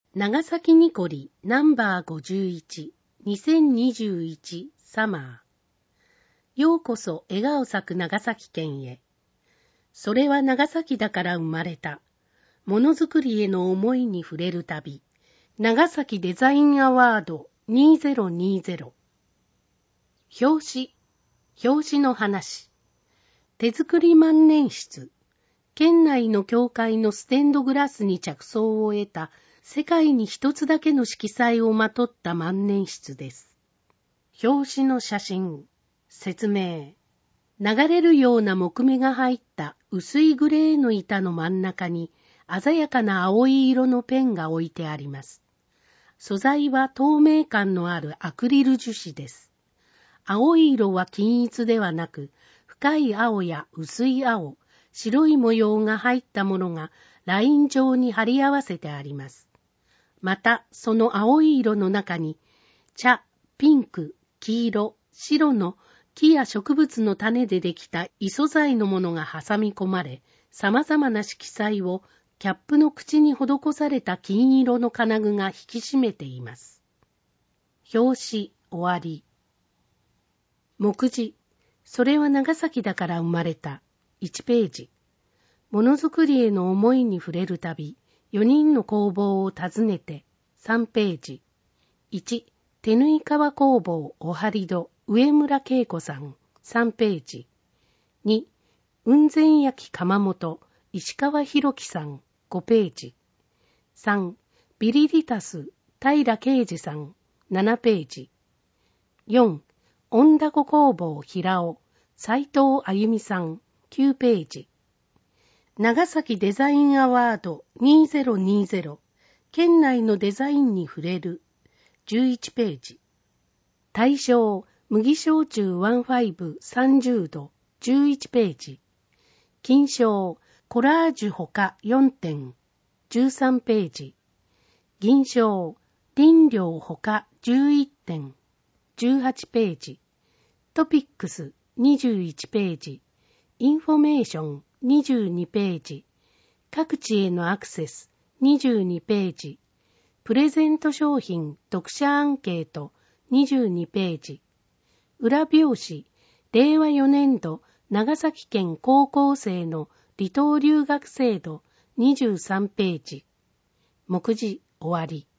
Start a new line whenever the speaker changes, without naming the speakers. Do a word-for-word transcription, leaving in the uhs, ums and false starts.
長崎ニコリナンバーごじゅういち、にせんにじゅういちサマー。ようこそ笑顔咲く長崎県へ。それは長崎だから生まれた。ものづくりへの思いに触れる旅。長崎デザインアワードにせんにじゅう。表紙。表紙の話。手作り万年筆。県内の教会のステンドグラスに着想を得た世界に一つだけの色彩をまとった万年筆です。表紙の写真。説明。流れるような木目が入った薄いグレーの板の真ん中に鮮やかな青い色のペンが置いてあります。素材は透明感のあるアクリル樹脂です。青い色は均一ではなく、深い青や薄い青、白い模様が入ったものがライン状に貼り合わせてあります。また、その青い色の中に、茶、ピンク、黄色、白の木や植物の種でできた異素材のものが挟み込まれ、様々な色彩をキャップの口に施された金色の金具が引き締めています。表紙終わり。目次。それは長崎だから生まれた。いちページ。ものづくりへの思いに触れる旅。よにんの工房を訪ねて。さんページ。いち. 手縫い革工房おはりど上村恵子さん。さんページ。に. 雲仙焼窯元石川博樹さん。ごページ。さん. ビリリタス平啓二さん。ななページ。よん. 恩田子工房平尾斉藤あゆみさん。きゅうページ。長崎デザインアワードにせんにじゅう。県内のデザインに触れる。じゅういちページ。大賞麦焼酎じゅうごさんじゅうど。じゅういちページ。金賞コラージュほかよんてん。じゅうさんページ。銀賞林業ほかじゅういってん。じゅうはちページ。トピックスにじゅういちページ。インフォメーションにじゅうにページ。各地へのアクセスにじゅうにページ。プレゼント商品読者アンケートにじゅうにページ。裏表紙れいわよねんど長崎県高校生の離島留学制度にじゅうさんページ。目次終わり。